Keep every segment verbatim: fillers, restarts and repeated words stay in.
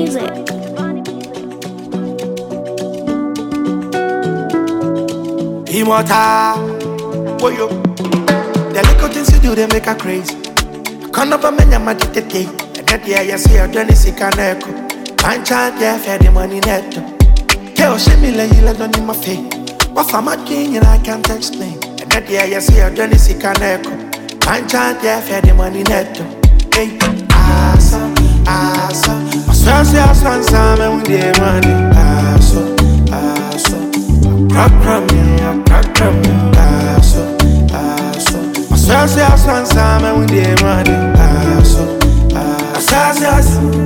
music. Immortal, boy, yo. The little things you do, they make her crazy. Come up and make your money today. And that year, you see, I've done this, you can't echo. Can't chant, yeah, fair the money net. Tell me, like you let on in my face. What for my king, and I can't explain. And that year, you see, I've done this, you can't echo. Can't chant, yeah, fair the money net. Hey, asa, asa. I swear, say, I swan, some, and we did money. Asa, asa. Crack from me, crack from me. Asa, asa. I swear, say, I swan, some, and we did money. Asa, asa, asa.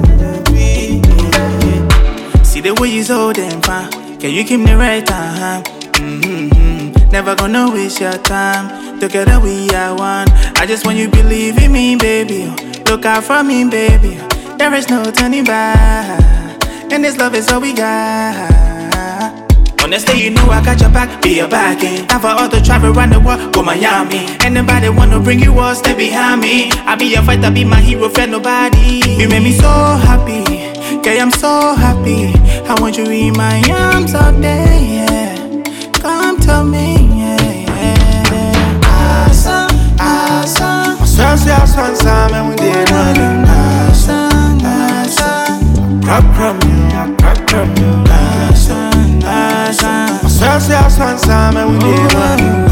See the way you so damn fine. Can you keep me right time? Mm-hmm. Never gonna waste your time. Together we are one. I just want you to believe in me, baby. Look out for me, baby. There is no turning back. And this love is all we got. Honestly, you know I got your back, be your backing. Time for all the travel around the world, go Miami. Anybody wanna bring you all, stay behind me. I be your fighter, be my hero, fear nobody. You made me so happy, yeah, I'm so happy. I want you in my arms all day, yeah. Come to me, yeah, yeah. Awesome, awesome. I swear, say I swan, some, and we did money. Awesome, awesome. Crack from me, crack from me. Awesome, awesome. I swear, say I swan, some, and we did money.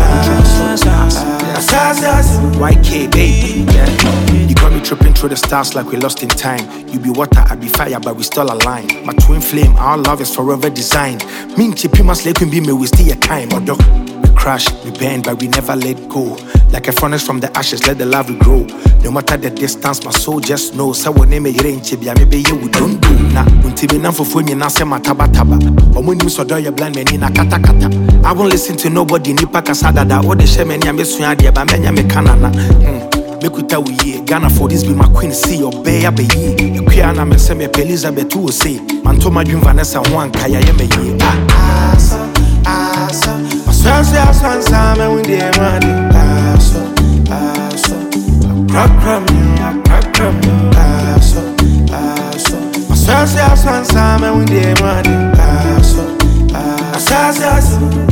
Y K, baby, yeah. You got me tripping through the stars like we lost in time. You be water, I be fire, but we still aligned. My twin flame, our love is forever designed. Me and Chippy must let be me, we still a time. Or dog, we crash, we bend, but we never let go. Like a furnace from the ashes, let the love grow. No matter the distance, my soul just knows. So when name a rain chibia, maybe you we don't do. Nah, until we know for fun, you say mataba taba. Or when you saw your blind men in a kata kata. I won't listen to nobody, nipa kasada da. Or the shaman yamisuya, but menya me canana. Make we tell we Ghana for this be my queen, see your bay abe ye. You can't me say me Elizabeth will say. Man to my dream Vanessa one kaya yeme ye. Asa, asa. I swear, say I swan, some, and we did money. Asa, asa. Crack from me, crack from me. Asa, asa. I swear, say I swan, some, and we did money. Asa, asa, asa.